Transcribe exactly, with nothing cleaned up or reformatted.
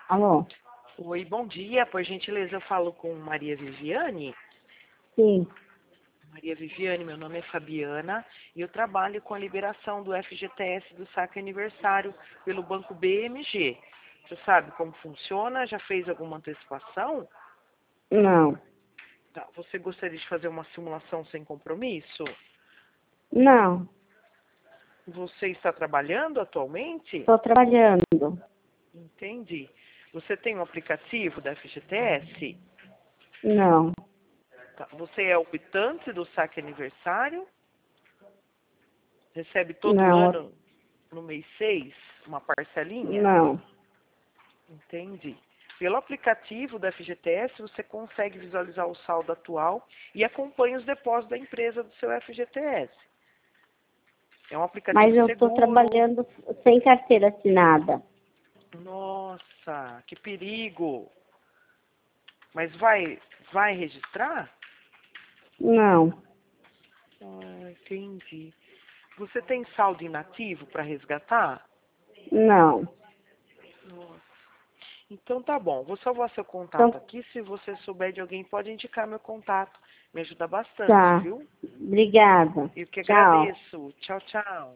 Alô? Oi, bom dia. Por gentileza, eu falo com Maria Viviane. Sim. Maria Viviane, meu nome é Fabiana e eu trabalho com a liberação do F G T S do saque aniversário pelo Banco B M G. Você sabe como funciona? Já fez alguma antecipação? Não. Tá. Você gostaria de fazer uma simulação sem compromisso? Não. Você está trabalhando atualmente? Estou trabalhando. Entendi. Você tem um aplicativo da F G T S? Não. Tá. Você é optante do saque aniversário? Recebe todo Não. ano, no mês seis, uma parcelinha? Não. Entendi. Pelo aplicativo da F G T S, você consegue visualizar o saldo atual e acompanha os depósitos da empresa do seu F G T S. É um Mas aplicativo eu estou seguro. trabalhando sem carteira assinada. Nossa, que perigo. Mas vai, vai registrar? Não. Ah, entendi. Você tem saldo inativo para resgatar? Não. Nossa. Então tá bom, vou salvar seu contato Então, aqui. Se você souber de alguém, pode indicar meu contato. Me ajuda bastante, tá. viu? Obrigada. Eu que Tchau. agradeço. Tchau, tchau.